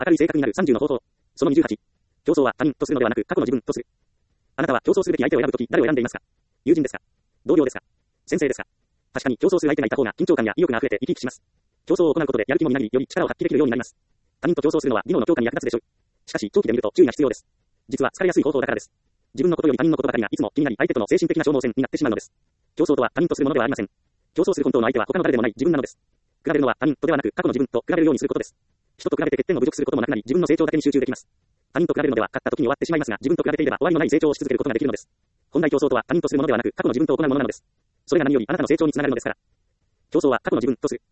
明るい性格になる30の方法。その28。競争は他人とするのではなく過去の自分とする。あなたは競争するべき相手を選ぶとき誰を選んでいますか？友人ですか？同僚ですか？先生ですか？確かに競争する相手がいた方が緊張感や意欲が溢れて生き生きします。競争を行うことでやる気もみなぎり、より力を発揮できるようになります。他人と競争するのは技能の強化に役立つでしょう。しかし長期で見ると注意が必要です。実は疲れやすい方法だからです。自分のことより他人のことばかりがいつも気になり相手との精神的な消耗戦になってしまうのです。競争とは他人とするものではありません。競争する本当の相手は他の誰でもない自分なのです。比べるのは他人とではなく過去の自分と比べるようにすることです。人と比べて欠点を侮辱することもなくなり自分の成長だけに集中できます。他人と比べるのでは勝った時に終わってしまいますが自分と比べていれば終わりのない成長をし続けることができるのです。本来競争とは他人とするものではなく過去の自分と行うものなのです。それが何よりあなたの成長につながるのですから。競争は過去の自分とする。